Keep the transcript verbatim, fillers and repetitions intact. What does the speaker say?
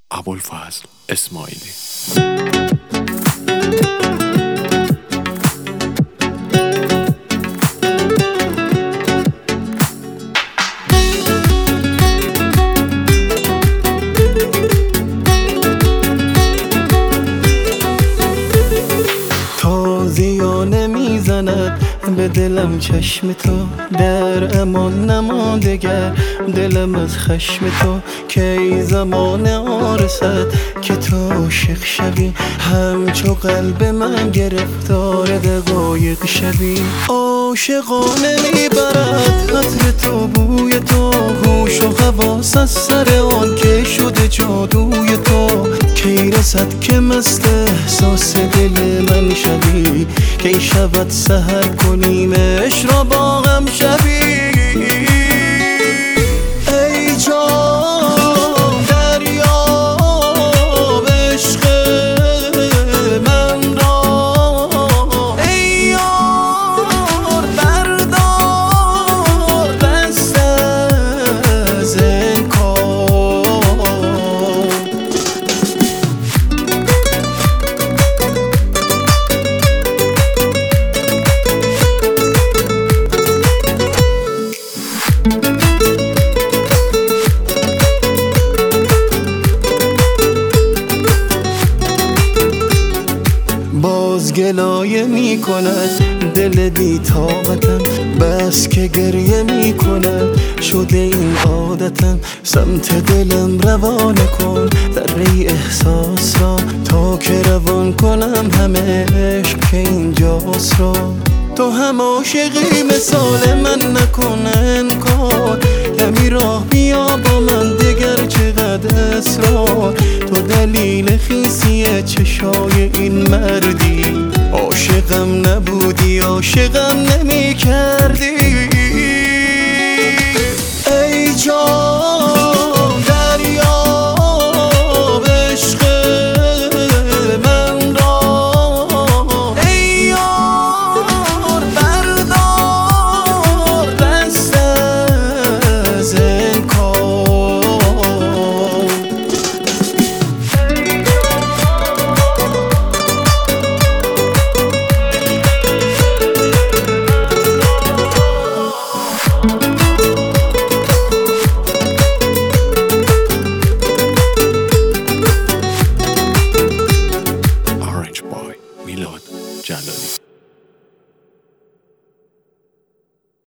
ابوالفضل اسماعیلی. تازیانه میزند به دلم چشم تو، در امان نماندگر دلم از خشم تو. کی زمان آرسد که تو عاشق شوی، همچو قلب من گرفتار دقایق شوی. عاشقانه میبرد عطر تو بوی تو، هوش و حواس از سر آن که شده جادوی تو. کی رسد که مست احساس دل من شوی، کی شود سحر کنیمش را با غم شوی. ای جان دریاب عشق من را، ای یار بردار دست از انکار. باز گلایه می کند دل بی طاقتم، بس که گریه می کند شده این عادتم. سمت دلم روانه کن دره احساس را، تا که روان کنم همه عشق که اینجاست را. تو هم عاشقی مثال من نکن انکار، کمی راه بیا با من دگر چقدر اصرار. تو دلیل خیسی چشای این مردی، عاشقم نبودی عاشقم نمی کردی.